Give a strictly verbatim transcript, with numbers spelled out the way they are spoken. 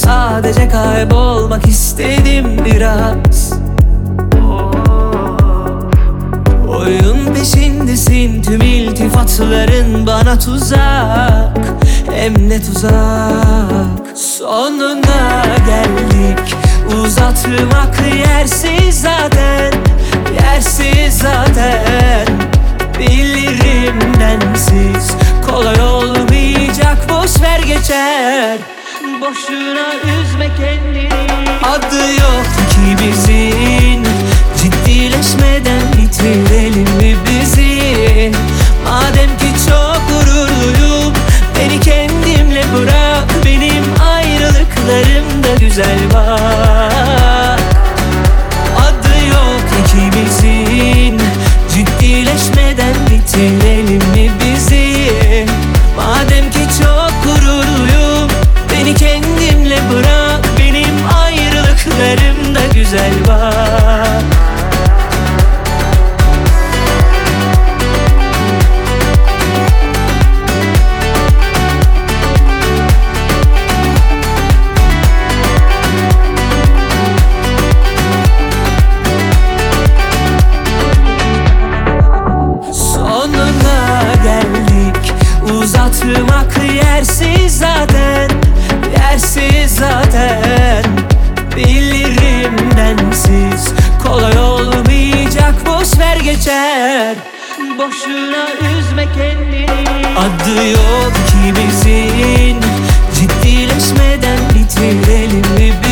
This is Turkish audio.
Sadece kaybolmak istedim biraz. Oyun peşindesin, tüm iltifatların bana tuzak. Hem ne tuzak. Sonuna geldik, uzatmak yersiz zaten. Yersiz zaten. Bilirim densiz kolay olmayacak, boş ver geçer. Boşuna üzme kendini. Adı yok ikimizin, ciddileşmeden bitirelim mi bizi? Madem ki çok gururluyum, beni kendimle bırak. Benim ayrılıklarımda güzel bak. Adı yok ikimizin, ciddileşmeden bitirelim mi bizi? Madem ki çok gururluyum, beni kendimle bırak. Benim ayrılıklarımda güzel bak. Uzatmak yersiz zaten. Yersiz zaten. Bilirim densiz kolay olmayacak, boş ver geçer. Boşuna üzme kendini. Adı yok ikimizin, ciddileşmeden bitirelim mi